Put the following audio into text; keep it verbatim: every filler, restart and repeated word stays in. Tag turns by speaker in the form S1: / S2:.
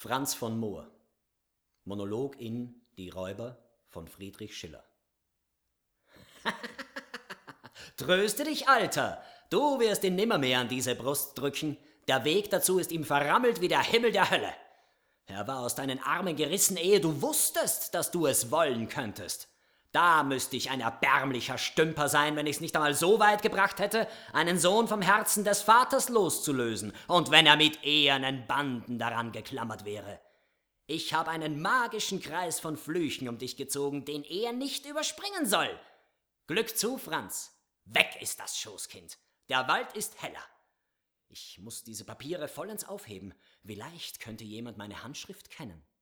S1: Franz von Moor. Monolog in Die Räuber von Friedrich Schiller. Tröste dich, Alter! Du wirst ihn nimmermehr an diese Brust drücken. Der Weg dazu ist ihm verrammelt wie der Himmel der Hölle. Er war aus deinen Armen gerissen, ehe du wusstest, dass du es wollen könntest. Da müsste ich ein erbärmlicher Stümper sein, wenn ich's nicht einmal so weit gebracht hätte, einen Sohn vom Herzen des Vaters loszulösen, und wenn er mit ehernen Banden daran geklammert wäre. Ich habe einen magischen Kreis von Flüchen um dich gezogen, den er nicht überspringen soll. Glück zu, Franz. Weg ist das Schoßkind. Der Wald ist heller. Ich muss diese Papiere vollends aufheben. Vielleicht könnte jemand meine Handschrift kennen.